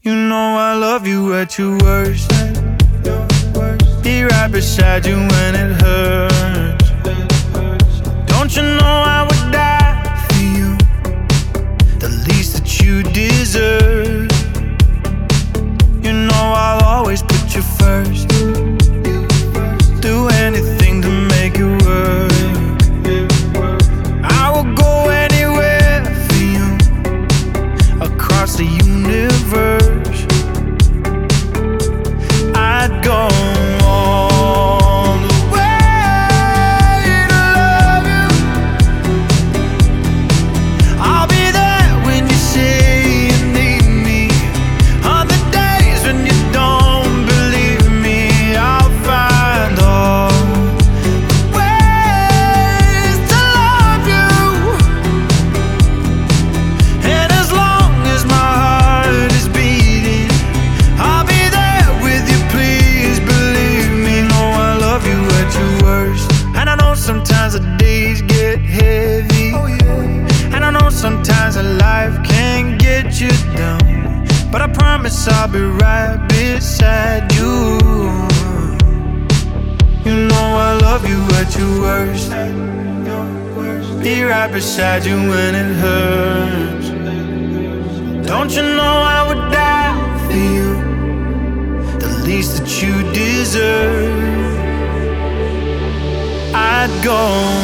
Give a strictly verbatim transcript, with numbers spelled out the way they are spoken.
You know I love you at your worst. Be right beside you when it hurts. Don't you know I would die for you, the least that you deserve. You know I'll always put you first. Do anything to make it work. I will go anywhere for you, across the universe. I'd go all the way to love you. I'll be there when you say you need me. On the days when you don't believe me, I'll find all the ways to love you. And as long as my heart is beating, I'll be there with you, please believe me. No, I love you at your worst. And I know sometimes the days get heavy, and I know sometimes a life can get you down, but I promise I'll be right beside you. You know I love you at your worst. Be right beside you when it hurts. Don't you know I would die for you, the least that you deserve. I'd go